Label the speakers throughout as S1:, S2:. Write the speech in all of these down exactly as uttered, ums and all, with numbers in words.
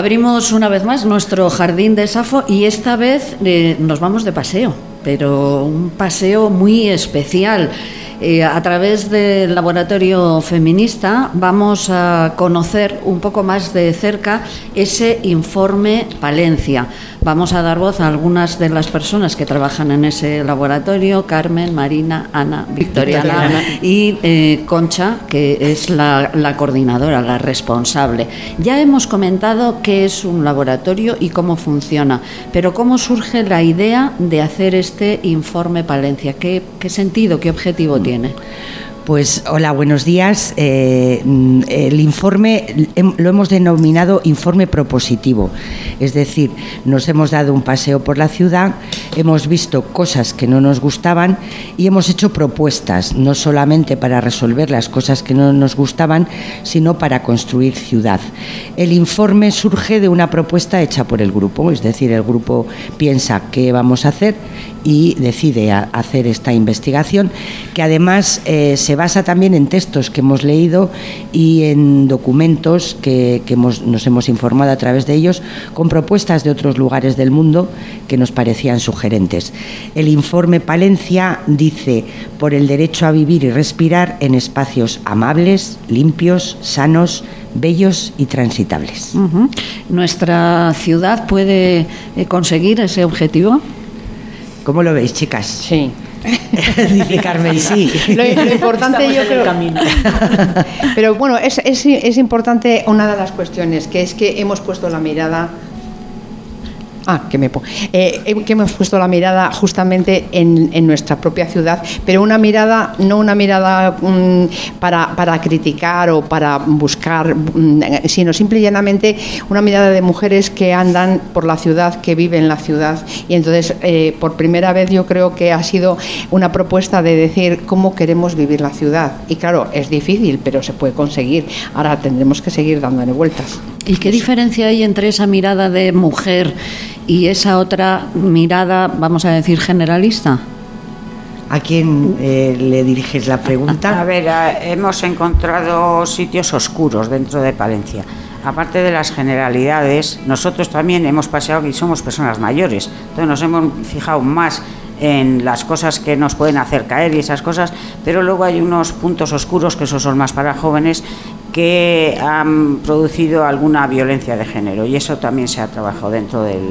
S1: Abrimos una vez más nuestro jardín de Safo y esta vez eh, nos vamos de paseo, pero un paseo muy especial. Eh, a través del Laboratorio Feminista vamos a conocer un poco más de cerca ese informe Palencia. Vamos a dar voz a algunas de las personas que trabajan en ese laboratorio: Carmen, Marina, Ana, Victoriana, Victoriana. y eh, Concha, que es la, la coordinadora, la responsable. Ya hemos comentado qué es un laboratorio y cómo funciona, pero ¿cómo surge la idea de hacer este informe Palencia? ¿Qué, qué sentido, qué objetivo tiene?
S2: Pues hola, buenos días. Eh, el informe lo hemos denominado informe propositivo, es decir, nos hemos dado un paseo por la ciudad, hemos visto cosas que no nos gustaban y hemos hecho propuestas, no solamente para resolver las cosas que no nos gustaban, sino para construir ciudad. El informe surge de una propuesta hecha por el grupo, es decir, el grupo piensa qué vamos a hacer y decide a hacer esta investigación, que además eh, se basa también en textos que hemos leído y en documentos que, que hemos, nos hemos informado a través de ellos, con propuestas de otros lugares del mundo que nos parecían sugerentes. El informe Palencia dice: por el derecho a vivir y respirar en espacios amables, limpios, sanos, bellos y transitables.
S1: Uh-huh. ¿Nuestra ciudad puede eh, conseguir ese objetivo?
S2: ¿Cómo lo veis, chicas?
S3: Sí.
S2: Dice Carmen, sí.
S3: Lo, lo importante,
S4: Estamos
S3: yo
S4: en
S3: creo.
S4: el camino.
S3: Pero bueno, es, es, es importante una de las cuestiones, que es que hemos puesto la mirada. Ah, que me pongo. Eh, que hemos puesto la mirada justamente en, en nuestra propia ciudad, pero una mirada, no una mirada um, para, para criticar o para buscar, um, sino simple y llanamente una mirada de mujeres que andan por la ciudad, que viven la ciudad. Y entonces, eh, por primera vez, yo creo que ha sido una propuesta de decir cómo queremos vivir la ciudad. Y claro, es difícil, pero se puede conseguir. Ahora tendremos que seguir dándole vueltas.
S1: ¿Y qué diferencia hay entre esa mirada de mujer y esa otra mirada, vamos a decir, generalista?
S2: ¿A quién eh, le diriges la pregunta?
S5: A ver, a, hemos encontrado sitios oscuros dentro de Palencia. Aparte de las generalidades, nosotros también hemos paseado y somos personas mayores, entonces nos hemos fijado más en las cosas que nos pueden hacer caer y esas cosas, pero luego hay unos puntos oscuros, que esos son más para jóvenes, que han producido alguna violencia de género, y eso también se ha trabajado dentro del,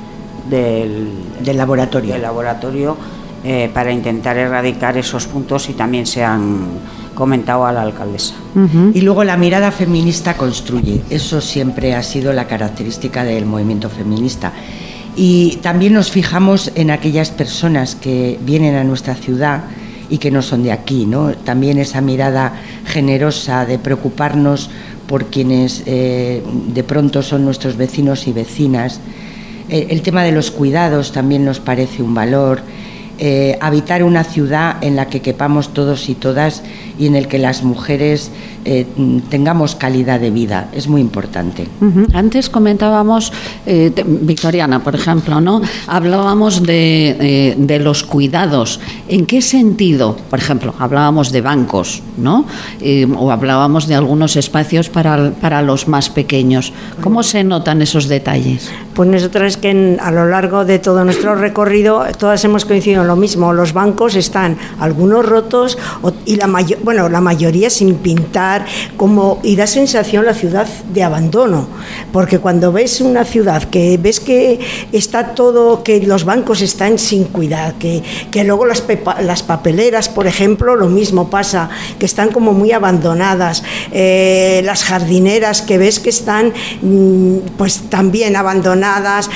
S5: del,
S2: del laboratorio,
S5: del laboratorio eh, para intentar erradicar esos puntos, y también se han comentado a la alcaldesa.
S2: Uh-huh. Y luego la mirada feminista construye, eso siempre ha sido la característica del movimiento feminista. Y también nos fijamos en aquellas personas que vienen a nuestra ciudad y que no son de aquí, ¿no? También esa mirada generosa de preocuparnos por quienes eh, de pronto son nuestros vecinos y vecinas. Eh, el tema de los cuidados también nos parece un valor. Eh, habitar una ciudad en la que quepamos todos y todas y en el que las mujeres eh, tengamos calidad de vida, es muy importante.
S1: Uh-huh. Antes comentábamos, eh, te, Victoriana, por ejemplo, ¿no? Hablábamos de, eh, de los cuidados. ¿En qué sentido? Por ejemplo, hablábamos de bancos, ¿no? Eh, o hablábamos de algunos espacios para, para los más pequeños. ¿Cómo se notan esos detalles?
S4: Pues nosotros es que en, a lo largo de todo nuestro recorrido todas hemos coincidido en lo mismo. Los bancos están algunos rotos o, y la mayor, bueno, la mayoría sin pintar, como, y da sensación la ciudad de abandono, porque cuando ves una ciudad que ves que está todo, que los bancos están sin cuidar, que, que luego las, pepa, las papeleras, por ejemplo, lo mismo pasa, que están como muy abandonadas, eh, las jardineras que ves que están pues también abandonadas,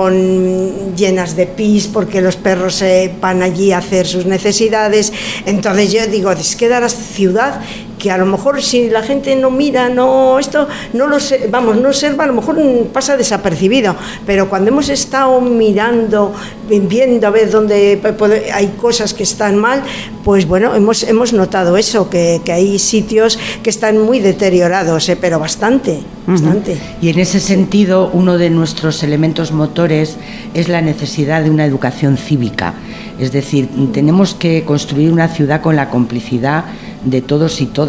S4: con llenas de pis, porque los perros se van allí a hacer sus necesidades. Entonces yo digo, es que da la ciudad que a lo mejor si la gente no mira, no esto, no lo sé, vamos, no observa, a lo mejor pasa desapercibido, pero cuando hemos estado mirando, viendo a ver dónde hay cosas que están mal, pues bueno, hemos hemos notado eso, que, que hay sitios que están muy deteriorados, ¿eh? Pero bastante, bastante.
S2: Uh-huh. Y en ese sentido, uno de nuestros elementos motores es la necesidad de una educación cívica, es decir, tenemos que construir una ciudad con la complicidad de todos y todas.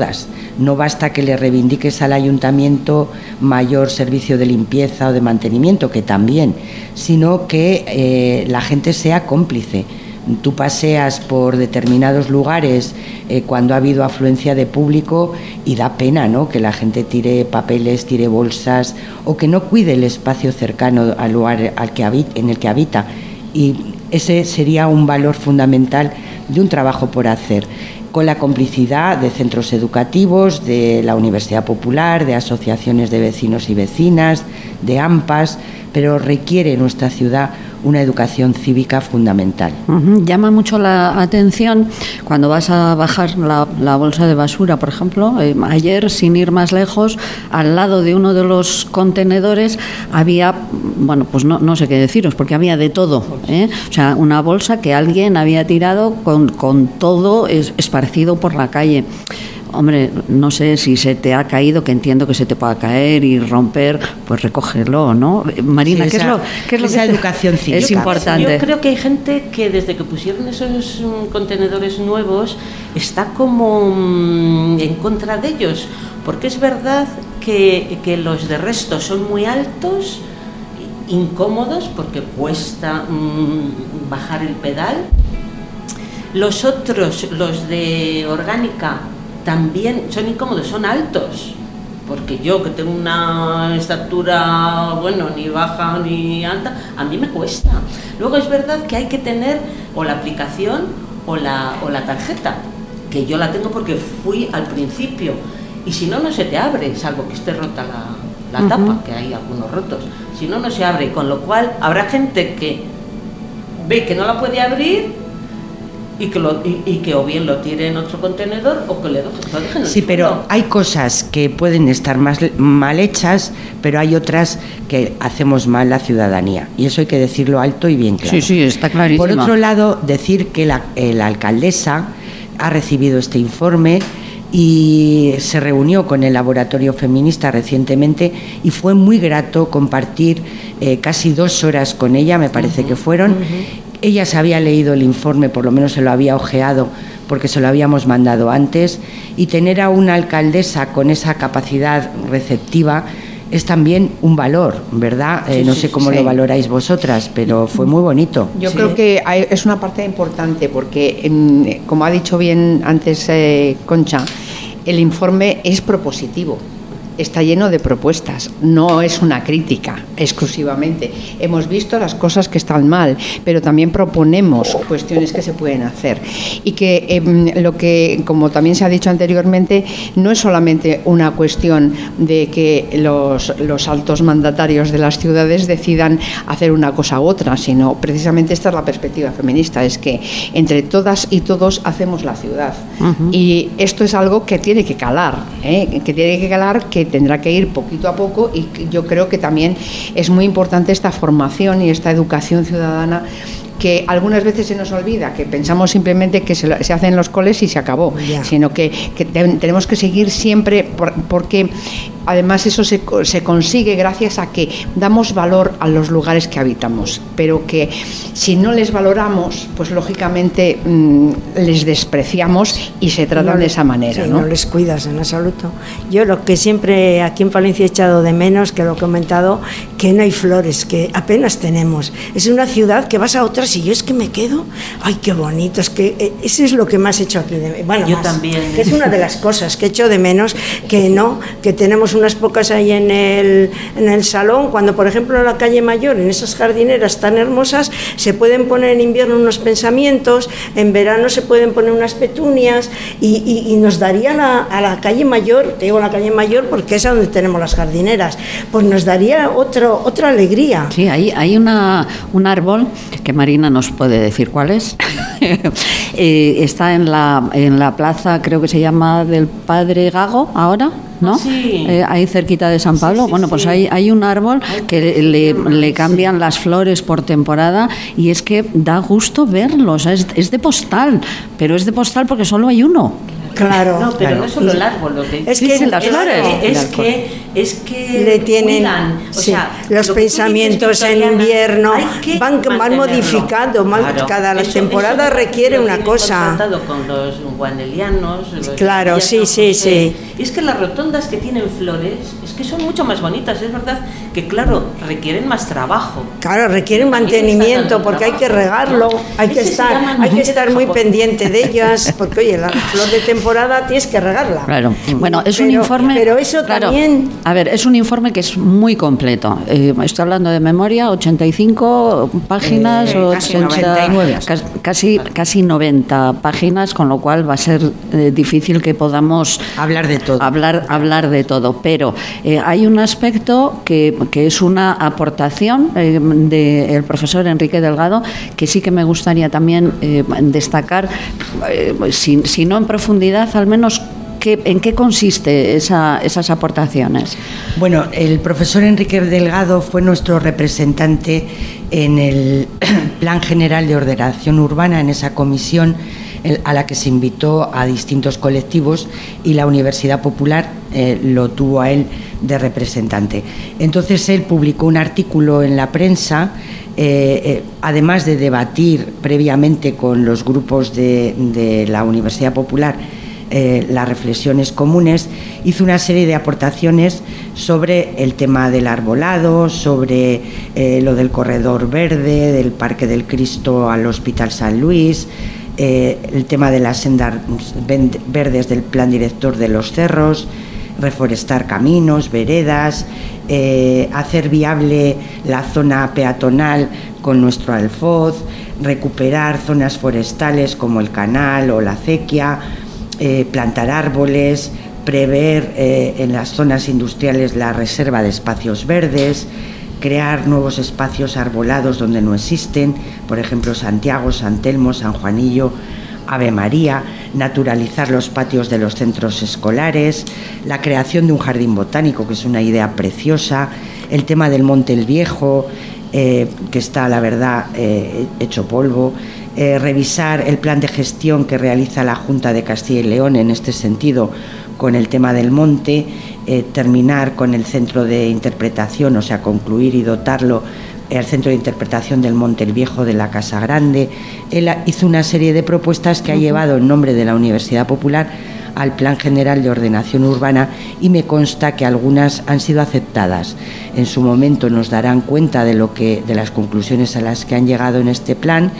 S2: todas. No basta que le reivindiques al ayuntamiento mayor servicio de limpieza o de mantenimiento, que también, sino que eh, la gente sea cómplice. Tú paseas por determinados lugares eh, cuando ha habido afluencia de público y da pena, ¿no?, que la gente tire papeles, tire bolsas o que no cuide el espacio cercano al lugar al que habita, en el que habita. Y ese sería un valor fundamental de un trabajo por hacer, con la complicidad de centros educativos, de la Universidad Popular, de asociaciones de vecinos y vecinas, de AMPAs, pero requiere nuestra ciudad una educación cívica fundamental.
S1: Uh-huh. Llama mucho la atención cuando vas a bajar la, la bolsa de basura, por ejemplo. Eh, ayer, sin ir más lejos, al lado de uno de los contenedores había, bueno, pues no, no sé qué deciros, porque había de todo, ¿eh? O sea, una bolsa que alguien había tirado con, con todo es, esparcido por la calle. Hombre, no sé si se te ha caído, que entiendo que se te pueda caer y romper, pues recógelo, ¿no? Marina,
S2: sí, esa,
S1: ¿qué es lo, qué es lo
S2: esa
S1: que te,
S2: educación cívica
S1: es importante?
S6: Yo creo que hay gente que desde que pusieron esos um, contenedores nuevos está como um, en contra de ellos, porque es verdad que, que los de resto son muy altos, incómodos, porque cuesta um, bajar el pedal. Los otros, los de orgánica, también son incómodos, son altos, porque yo que tengo una estatura, bueno, ni baja ni alta, a mí me cuesta. Luego es verdad que hay que tener o la aplicación o la, o la tarjeta, que yo la tengo porque fui al principio, y si no, no se te abre, salvo que esté rota la, la tapa, uh-huh. que hay algunos rotos, si no, no se abre, con lo cual habrá gente que ve que no la puede abrir, Y que, lo, y, y que o bien lo tire en otro contenedor o que le lo dejen en el
S2: Sí,
S6: suelo.
S2: pero hay cosas que pueden estar más mal hechas, pero hay otras que hacemos mal la ciudadanía, y eso hay que decirlo alto y bien claro.
S1: Sí, sí, está clarísimo.
S2: Por otro lado, decir que la, eh, la alcaldesa ha recibido este informe y se reunió con el laboratorio feminista recientemente y fue muy grato compartir eh, casi dos horas con ella, me parece uh-huh. que fueron. Uh-huh. Ella se había leído el informe, por lo menos se lo había ojeado, porque se lo habíamos mandado antes, y tener a una alcaldesa con esa capacidad receptiva es también un valor, ¿verdad? Sí, eh, no sí, sé cómo sí. lo valoráis vosotras, pero fue muy bonito.
S3: Yo
S2: sí.
S3: creo que hay, es una parte importante, porque, en, como ha dicho bien antes eh, Concha, el informe es propositivo. Está lleno de propuestas, no es una crítica exclusivamente. Hemos visto las cosas que están mal, pero también proponemos cuestiones que se pueden hacer. Y que eh, lo que, como también se ha dicho anteriormente, no es solamente una cuestión de que los, los altos mandatarios de las ciudades decidan hacer una cosa u otra, sino precisamente esta es la perspectiva feminista, es que entre todas y todos hacemos la ciudad. Uh-huh. Y esto es algo que tiene que calar, ¿eh? que tiene que calar, que tendrá que ir poquito a poco, y yo creo que también es muy importante esta formación y esta educación ciudadana, que algunas veces se nos olvida, que pensamos simplemente que se, lo, se hace en los coles y se acabó, yeah. sino que, que te, tenemos que seguir siempre, por, porque además eso se, se consigue gracias a que damos valor a los lugares que habitamos, pero que si no les valoramos, pues lógicamente mmm, les despreciamos y se tratan no, de esa manera.
S4: Sí,
S3: ¿no?
S4: no les cuidas en absoluto. Yo lo que siempre aquí en Palencia he echado de menos, que lo he comentado, que no hay flores, que apenas tenemos. Es una ciudad que vas a otras y yo es que me quedo, ay, qué bonito, es que eh, eso es lo que más he hecho aquí. De, bueno,
S6: yo
S4: más,
S6: también.
S4: Que es una de las cosas que echo de menos, que no, que tenemos unas pocas ahí en el, en el salón, cuando por ejemplo en la calle Mayor, en esas jardineras tan hermosas, se pueden poner en invierno unos pensamientos, en verano se pueden poner unas petunias, y, y, y nos darían a, a la calle Mayor, te digo la calle Mayor porque es donde tenemos las jardineras, pues nos daría otro, otra alegría.
S1: Sí, hay, hay una, un árbol que Marina nos puede decir cuál es. eh, está en la, en la plaza, creo que se llama del Padre Gago ahora, ¿no?
S6: Sí.
S1: Eh, ahí cerquita de San Pablo. Sí, sí, bueno, pues sí. hay, hay un árbol que le, le cambian sí. las flores por temporada, y es que da gusto verlos. Es, es de postal, pero es de postal porque solo hay uno.
S4: Claro.
S6: No, pero
S2: claro.
S6: no es solo el árbol lo que
S4: Es
S1: Sí,
S4: que
S1: sí, las
S6: es
S1: flores.
S6: que, es que es que
S4: le tienen
S6: cuidan, o
S4: sí,
S6: sea,
S4: los
S6: lo que tú
S4: pensamientos
S6: dices,
S4: en
S6: Victoriana,
S4: invierno
S6: hay que
S4: van, van
S6: mantenerlo.
S4: modificando, van-
S6: Claro.
S4: cada
S6: Eso-
S4: temporada
S6: eso
S4: requiere
S6: lo
S4: una
S6: tienen
S4: cosa.
S6: constatado con los guanelianos, los
S4: Claro,
S6: de
S4: sí,
S6: San
S4: sí,
S6: José.
S4: sí.
S6: Y es que las rotondas que tienen flores es que son mucho más bonitas, es verdad que claro, requieren más trabajo.
S4: Claro, requieren
S6: También están
S4: mantenimiento
S6: dando
S4: porque hay que
S6: trabajo,
S4: regarlo,
S6: ¿no?
S4: hay que
S6: Ese se
S4: estar,
S6: llama
S4: hay que
S6: Mujer
S4: estar muy
S6: Japón.
S4: pendiente de ellas, porque oye, la flor de temporada tienes que regarla.
S1: Claro. Bueno, es un
S4: Pero-
S1: informe.
S4: Pero eso
S1: claro,
S4: también.
S1: A ver, es un informe que es muy completo. Eh, estoy hablando de memoria, ochenta y cinco páginas,
S2: Eh,
S1: o
S2: casi
S1: ochenta,
S2: noventa y nueve.
S1: cas- casi, casi noventa páginas, con lo cual va a ser eh, difícil que podamos
S2: Hablar de todo.
S1: Hablar, hablar de todo. Pero eh, hay un aspecto que, que es una aportación eh, del profesor Enrique Delgado que sí que me gustaría también eh, destacar, eh, si, si no en profundidad, al menos qué, en qué consiste esa, esas aportaciones.
S2: Bueno, el profesor Enrique Delgado fue nuestro representante en el Plan General de Ordenación Urbana, en esa comisión a la que se invitó a distintos colectivos, y la Universidad Popular eh, lo tuvo a él de representante. Entonces él publicó un artículo en la prensa, eh, eh, además de debatir previamente con los grupos de, de la Universidad Popular eh, las reflexiones comunes, hizo una serie de aportaciones sobre el tema del arbolado, sobre eh, lo del corredor verde, del Parque del Cristo al Hospital San Luis, Eh, el tema de las sendas verdes del plan director de los cerros, reforestar caminos, veredas, eh, hacer viable la zona peatonal con nuestro alfoz, recuperar zonas forestales como el canal o la acequia, eh, plantar árboles, prever eh, en las zonas industriales la reserva de espacios verdes, crear nuevos espacios arbolados donde no existen, por ejemplo Santiago, San Telmo, San Juanillo, Ave María, naturalizar los patios de los centros escolares, la creación de un jardín botánico, que es una idea preciosa, el tema del Monte el Viejo, eh, que está, la verdad, eh, hecho polvo, eh, revisar el plan de gestión que realiza la Junta de Castilla y León en este sentido con el tema del monte, eh, terminar con el centro de interpretación, o sea, concluir y dotarlo el centro de interpretación del Monte el Viejo de la Casa Grande. Él hizo una serie de propuestas que ha llevado en nombre de la Universidad Popular al Plan General de Ordenación Urbana, y me consta que algunas han sido aceptadas. En su momento nos darán cuenta de lo que, de las conclusiones a las que han llegado en este plan,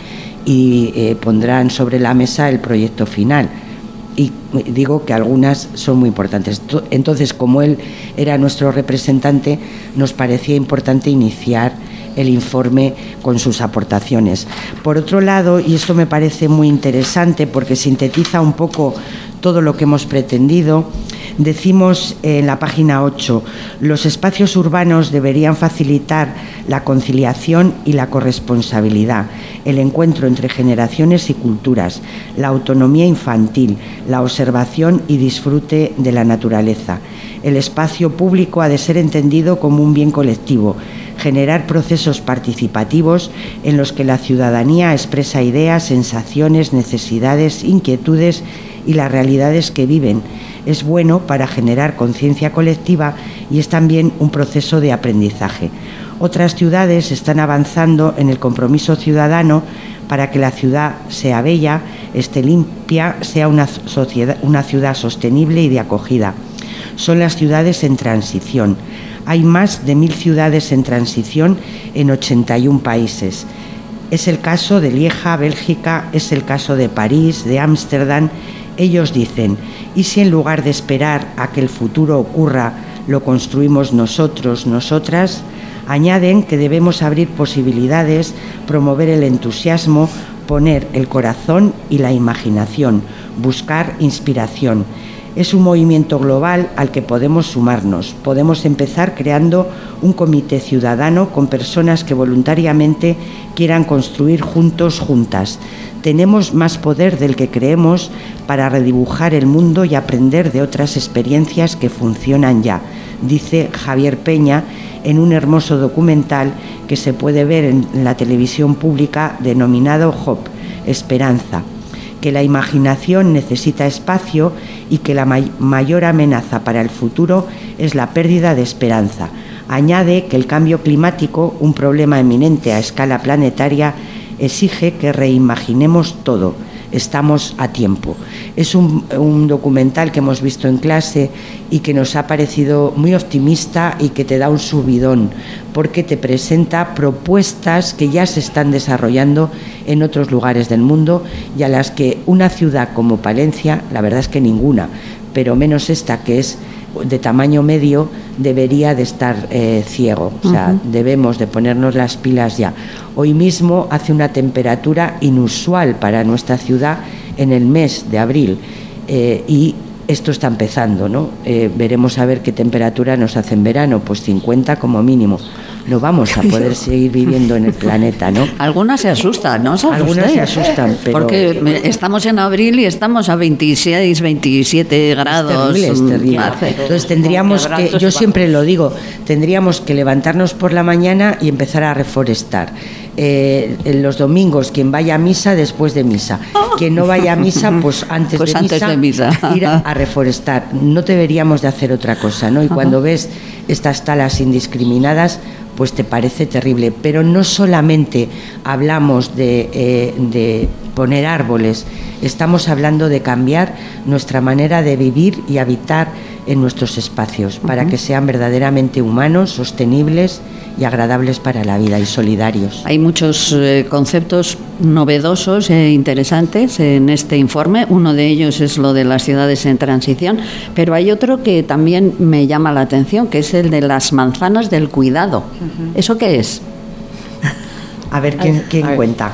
S2: y eh, pondrán sobre la mesa el proyecto final. Y digo que algunas son muy importantes. Entonces, como él era nuestro representante, nos parecía importante iniciar el informe con sus aportaciones. Por otro lado, y esto me parece muy interesante porque sintetiza un poco todo lo que hemos pretendido, decimos en la página ocho, los espacios urbanos deberían facilitar la conciliación y la corresponsabilidad, el encuentro entre generaciones y culturas, la autonomía infantil, la observación y disfrute de la naturaleza. El espacio público ha de ser entendido como un bien colectivo, generar procesos participativos en los que la ciudadanía expresa ideas, sensaciones, necesidades, inquietudes y las realidades que viven. Es bueno para generar conciencia colectiva y es también un proceso de aprendizaje. Otras ciudades están avanzando en el compromiso ciudadano para que la ciudad sea bella, esté limpia, sea una, sociedad, una ciudad sostenible y de acogida. Son las ciudades en transición. Hay más de mil ciudades en transición en ochenta y un países. Es el caso de Lieja, Bélgica, es el caso de París, de Ámsterdam. Ellos dicen, ¿y si en lugar de esperar a que el futuro ocurra, lo construimos nosotros, nosotras? Añaden que debemos abrir posibilidades, promover el entusiasmo, poner el corazón y la imaginación, buscar inspiración. Es un movimiento global al que podemos sumarnos. Podemos empezar creando un comité ciudadano con personas que voluntariamente quieran construir juntos, juntas. Tenemos más poder del que creemos para redibujar el mundo y aprender de otras experiencias que funcionan ya, dice Javier Peña en un hermoso documental que se puede ver en la televisión pública denominado Hope, Esperanza, que la imaginación necesita espacio y que la may- mayor amenaza para el futuro es la pérdida de esperanza. Añade que el cambio climático, un problema eminente a escala planetaria, exige que reimaginemos todo. Estamos a tiempo. Es un, un documental que hemos visto en clase y que nos ha parecido muy optimista y que te da un subidón, porque te presenta propuestas que ya se están desarrollando en otros lugares del mundo y a las que una ciudad como Palencia, la verdad es que ninguna, pero menos esta que es de tamaño medio, debería de estar eh, ciego. O sea, uh-huh. debemos de ponernos las pilas ya. Hoy mismo hace una temperatura inusual para nuestra ciudad en el mes de abril eh, y esto está empezando, ¿no? Eh, veremos a ver qué temperatura nos hace en verano, pues cincuenta como mínimo. No vamos a poder seguir viviendo en el planeta, ¿no?
S1: Algunas se asustan, ¿no?
S2: Algunas se asustan, pero...
S1: Porque estamos en abril y estamos a veintiséis, veintisiete grados.
S2: Es terrible, es terrible. Entonces tendríamos que, yo siempre lo digo, tendríamos que levantarnos por la mañana y empezar a reforestar. Eh, en los domingos, quien vaya a misa, después de misa. Quien no vaya a misa, pues antes,
S1: pues
S2: de,
S1: antes
S2: misa,
S1: de misa,
S2: ir a, a reforestar. No deberíamos de hacer otra cosa, ¿no? Y cuando uh-huh. ves estas talas indiscriminadas, pues te parece terrible. Pero no solamente hablamos de, eh, de poner árboles, estamos hablando de cambiar nuestra manera de vivir y habitar en nuestros espacios, uh-huh. para que sean verdaderamente humanos, sostenibles y agradables para la vida y solidarios.
S1: Hay muchos eh, conceptos novedosos e interesantes en este informe. Uno de ellos es lo de las ciudades en transición, pero hay otro que también me llama la atención, que es el de las manzanas del cuidado. Uh-huh. ¿Eso qué es?
S2: A ver, ¿quién, quién
S3: a
S2: cuenta?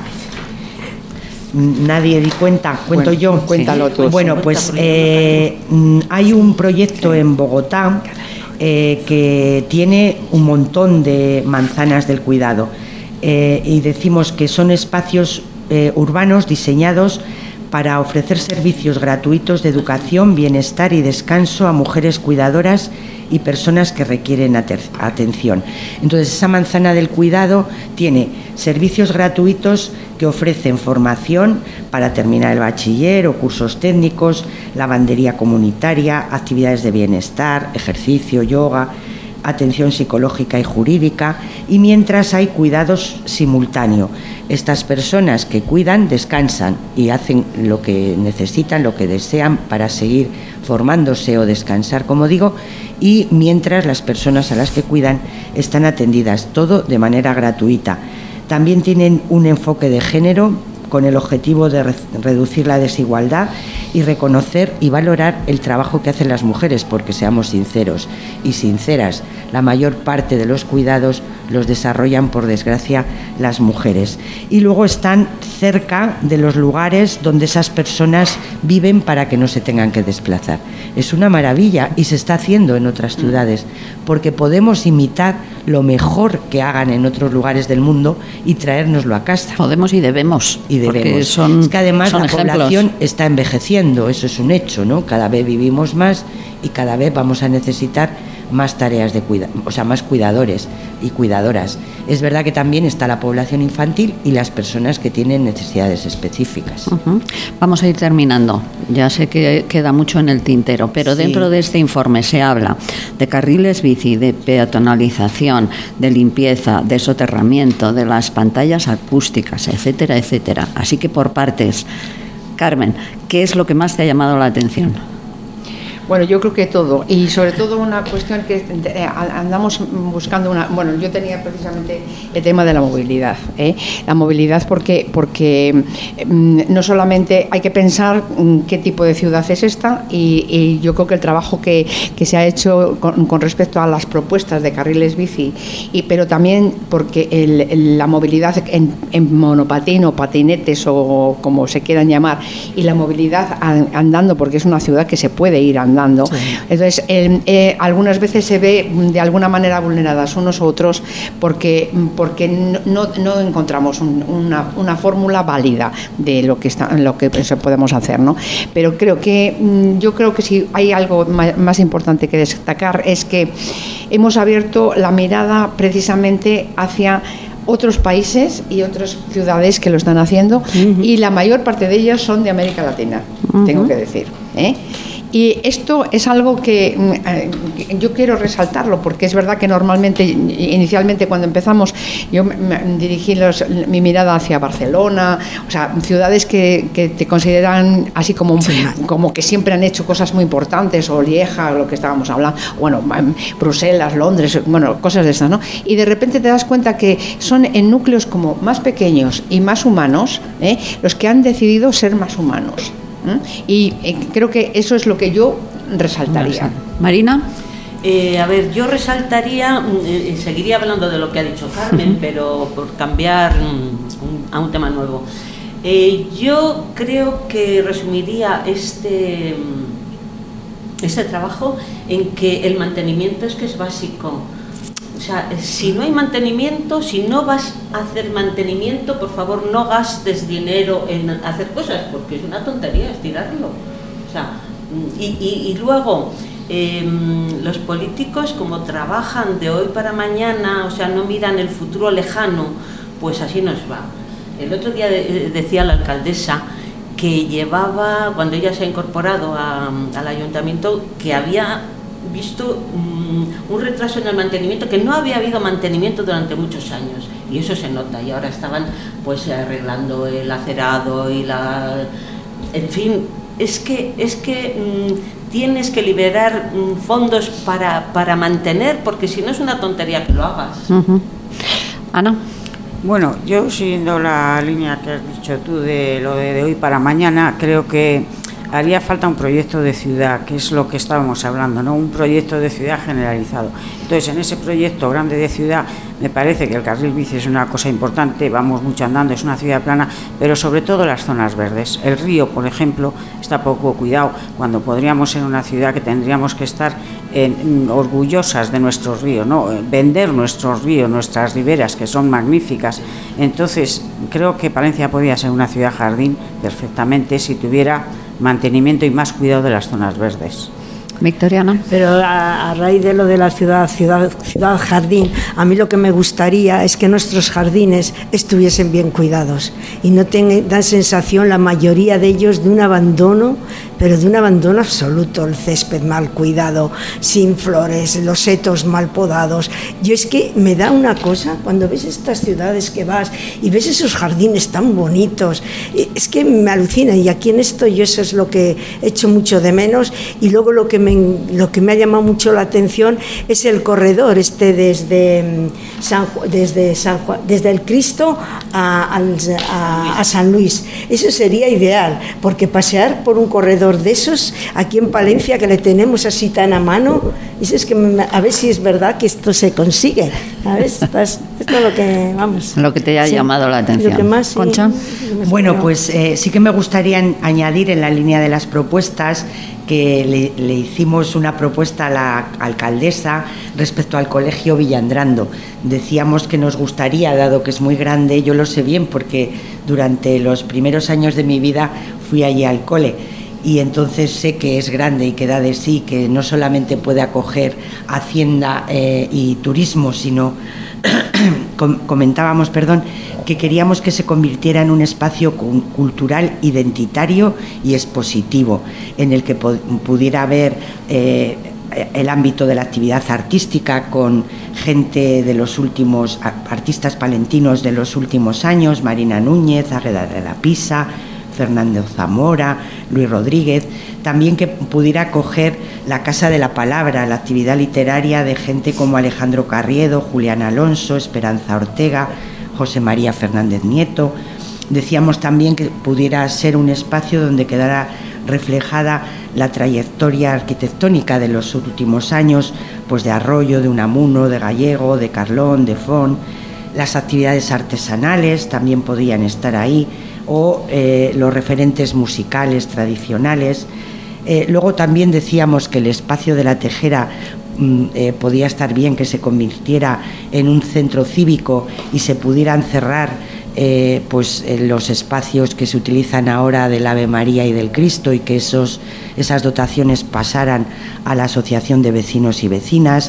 S2: Ver. Nadie di cuenta, cuento
S3: bueno,
S2: yo.
S3: Cuéntalo tú.
S2: Bueno, pues eh, hay un proyecto en Bogotá Eh, que tiene un montón de manzanas del cuidado eh, y decimos que son espacios eh, urbanos diseñados para ofrecer servicios gratuitos de educación, bienestar y descanso a mujeres cuidadoras y personas que requieren atención. Entonces, esa manzana del cuidado tiene servicios gratuitos que ofrecen formación para terminar el bachiller o cursos técnicos, lavandería comunitaria, actividades de bienestar, ejercicio, yoga, atención psicológica y jurídica, y mientras hay cuidados simultáneos. Estas personas que cuidan descansan y hacen lo que necesitan, lo que desean para seguir formándose o descansar, como digo, y mientras las personas a las que cuidan están atendidas, todo de manera gratuita. También tienen un enfoque de género con el objetivo de re- reducir la desigualdad y reconocer y valorar el trabajo que hacen las mujeres, porque seamos sinceros y sinceras, la mayor parte de los cuidados los desarrollan, por desgracia, las mujeres. Y luego están cerca de los lugares donde esas personas viven para que no se tengan que desplazar. Es una maravilla y se está haciendo en otras ciudades, porque podemos imitar lo mejor que hagan en otros lugares del mundo y traérnoslo a casa.
S1: Podemos y debemos.
S2: Y debemos.
S1: Son,
S2: es que además la
S1: ejemplos.
S2: población está envejeciendo, eso es un hecho, ¿no? Cada vez vivimos más y cada vez vamos a necesitar más tareas de cuidado, o sea, más cuidadores y cuidadoras. Es verdad que también está la población infantil y las personas que tienen necesidades específicas.
S1: Uh-huh. Vamos a ir terminando. Ya sé que queda mucho en el tintero, pero sí. Dentro de este informe se habla de carriles bici, de peatonalización, de limpieza, de soterramiento, de las pantallas acústicas, etcétera, etcétera. Así que por partes. Carmen, ¿qué es lo que más te ha llamado la atención?
S3: Bueno, yo creo que todo, y sobre todo una cuestión que eh, andamos buscando una, bueno, yo tenía precisamente el tema de la movilidad, ¿eh? La movilidad porque porque mm, no solamente hay que pensar mm, qué tipo de ciudad es esta, y, y yo creo que el trabajo que, que se ha hecho con, con respecto a las propuestas de carriles bici, y pero también porque el, el, la movilidad en, en monopatín o patinetes o como se quieran llamar, y la movilidad andando, porque es una ciudad que se puede ir andando. Sí. Entonces, eh, eh, algunas veces se ve de alguna manera vulneradas unos u otros porque, porque no, no encontramos un, una, una fórmula válida de lo que, está, lo que podemos hacer, ¿no? Pero creo que, yo creo que si hay algo más importante que destacar es que hemos abierto la mirada precisamente hacia otros países y otras ciudades que lo están haciendo, uh-huh. y la mayor parte de ellas son de América Latina, uh-huh. tengo que decir, ¿eh? Y esto es algo que eh, yo quiero resaltarlo, porque es verdad que normalmente, inicialmente cuando empezamos, yo me, me dirigí los, mi mirada hacia Barcelona, o sea, ciudades que, que te consideran así como, como que siempre han hecho cosas muy importantes, o Lieja, lo que estábamos hablando, bueno, Bruselas, Londres, bueno, cosas de esas, ¿no? Y de repente te das cuenta que son en núcleos como más pequeños y más humanos, ¿eh? los que han decidido ser más humanos. Y eh, creo que eso es lo que yo resaltaría.
S1: Marina.
S6: Eh, a ver, yo resaltaría, eh, seguiría hablando de lo que ha dicho Carmen, uh-huh. pero por cambiar um, a un tema nuevo. Eh, yo creo que resumiría este, este trabajo en que el mantenimiento es que es básico. O sea, si no hay mantenimiento, si no vas a hacer mantenimiento, por favor no gastes dinero en hacer cosas, porque es una tontería, es tirarlo. O sea, y, y, y luego, eh, los políticos, como trabajan de hoy para mañana, o sea, no miran el futuro lejano, pues así nos va. El otro día de, decía la alcaldesa que llevaba, cuando ella se ha incorporado a, al ayuntamiento, que había visto um, un retraso en el mantenimiento, que no había habido mantenimiento durante muchos años, y eso se nota, y ahora estaban pues arreglando el acerado y la... en fin, es que es que um, tienes que liberar um, fondos para, para mantener, porque si no es una tontería que lo hagas.
S1: Uh-huh. Ana.
S5: Bueno, yo siguiendo la línea que has dicho tú de lo de, de hoy para mañana, creo que haría falta un proyecto de ciudad, que es lo que estábamos hablando, ¿no? Un proyecto de ciudad generalizado. Entonces, en ese proyecto grande de ciudad, me parece que el carril bici es una cosa importante, vamos mucho andando, es una ciudad plana, pero sobre todo las zonas verdes. El río, por ejemplo, está poco cuidado, cuando podríamos ser una ciudad que tendríamos que estar en, orgullosas de nuestros ríos, ¿no? Vender nuestros ríos, nuestras riberas, que son magníficas. Entonces, creo que Palencia podría ser una ciudad jardín perfectamente si tuviera mantenimiento y más cuidado de las zonas verdes.
S1: Victoriana.
S4: Pero a, a raíz de lo de la ciudad, ciudad, ciudad jardín, a mí lo que me gustaría es que nuestros jardines estuviesen bien cuidados y no tengan sensación la mayoría de ellos de un abandono, pero de un abandono absoluto. El césped mal cuidado, sin flores, los setos mal podados. Yo es que me da una cosa cuando ves estas ciudades que vas y ves esos jardines tan bonitos, es que me alucina, y aquí en esto yo eso es lo que echo mucho de menos. Y luego lo que me, lo que me ha llamado mucho la atención es el corredor este desde San, desde San Juan, desde el Cristo a, a, a San Luis. Eso sería ideal, porque pasear por un corredor de esos aquí en Palencia, que le tenemos así tan a mano, eso es que me, a ver si es verdad que esto se consigue, ¿sabes? Esto es, esto es lo que, vamos,
S1: lo que te ha sí, llamado la atención.
S4: Lo que más, sí,
S1: Concha.
S2: Bueno, pues eh, sí que me gustaría añadir en la línea de las propuestas que le, le hicimos una propuesta a la alcaldesa respecto al colegio Villandrando. Decíamos que nos gustaría, dado que es muy grande, yo lo sé bien porque durante los primeros años de mi vida fui allí al cole, y entonces sé que es grande y que da de sí, que no solamente puede acoger hacienda eh, y turismo, sino comentábamos, perdón, que queríamos que se convirtiera en un espacio cultural, identitario y expositivo, en el que pudiera haber eh, el ámbito de la actividad artística con gente de los últimos, artistas palentinos de los últimos años, Marina Núñez, Águeda de la Pisa, Fernando Zamora, Luis Rodríguez, también que pudiera acoger la Casa de la Palabra, la actividad literaria de gente como Alejandro Carriedo, Julián Alonso, Esperanza Ortega, José María Fernández Nieto. Decíamos también que pudiera ser un espacio donde quedara reflejada la trayectoria arquitectónica de los últimos años, pues de Arroyo, de Unamuno, de Gallego, de Carlón, de Font. Las actividades artesanales también podían estar ahí, o eh, los referentes musicales tradicionales. Eh, luego también decíamos que el espacio de la Tejera mm, eh, podía estar bien que se convirtiera en un centro cívico y se pudieran cerrar eh, pues, en los espacios que se utilizan ahora del Ave María y del Cristo, y que esos, esas dotaciones pasaran a la Asociación de Vecinos y Vecinas.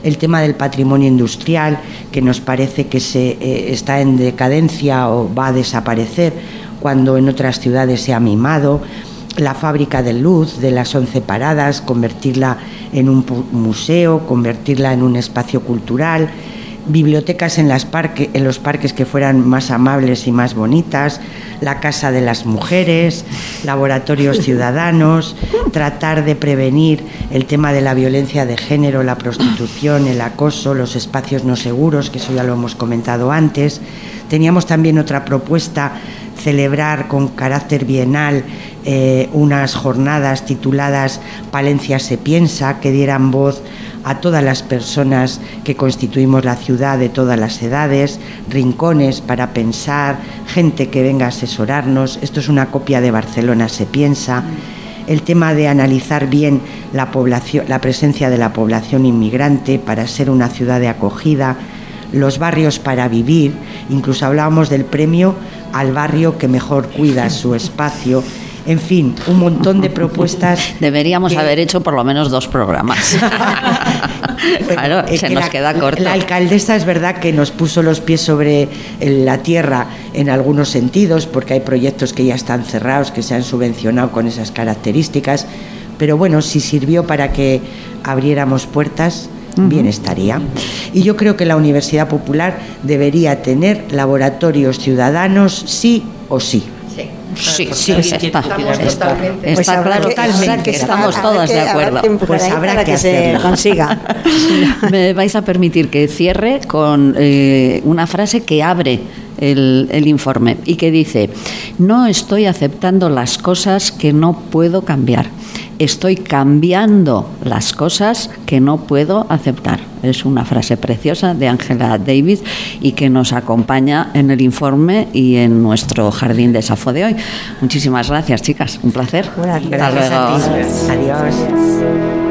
S2: el tema del patrimonio industrial, que nos parece que se, eh, está en decadencia o va a desaparecer, cuando en otras ciudades se ha mimado. La fábrica de luz de las once paradas, convertirla en un museo, convertirla en un espacio cultural, bibliotecas en, las parque, en los parques que fueran más amables y más bonitas, la Casa de las Mujeres, laboratorios ciudadanos, tratar de prevenir el tema de la violencia de género, la prostitución, el acoso, los espacios no seguros, que eso ya lo hemos comentado antes. Teníamos también otra propuesta, celebrar con carácter bienal eh, unas jornadas tituladas Palencia se piensa, que dieran voz a todas las personas que constituimos la ciudad de todas las edades, rincones para pensar, gente que venga a asesorarnos. Esto es una copia de Barcelona se piensa. El tema de analizar bien la población, la presencia de la población inmigrante para ser una ciudad de acogida, los barrios para vivir, incluso hablábamos del premio al barrio que mejor cuida su espacio. En fin, un montón de propuestas.
S1: Deberíamos
S2: que...
S1: haber hecho por lo menos dos programas. Claro,
S2: bueno,
S1: se nos
S2: la,
S1: queda corto.
S2: La alcaldesa es verdad que nos puso los pies sobre la tierra en algunos sentidos, porque hay proyectos que ya están cerrados, que se han subvencionado con esas características, pero bueno, si sirvió para que abriéramos puertas, uh-huh, bien estaría. Y yo creo que la Universidad Popular debería tener laboratorios ciudadanos sí o sí.
S1: Sí, sí, está, está, está,
S4: pues
S1: está claro,
S4: que,
S1: totalmente, que estamos todas de acuerdo.
S4: Pues habrá que, que se consiga.
S1: Me vais a permitir que cierre con eh, una frase que abre el, el informe y que dice: no estoy aceptando las cosas que no puedo cambiar, estoy cambiando las cosas que no puedo aceptar. Es una frase preciosa de Angela Davis y que nos acompaña en el informe y en nuestro Jardín de Safo de hoy. Muchísimas gracias, chicas. Un placer.
S4: Buenas
S1: Hasta luego.
S2: Adiós.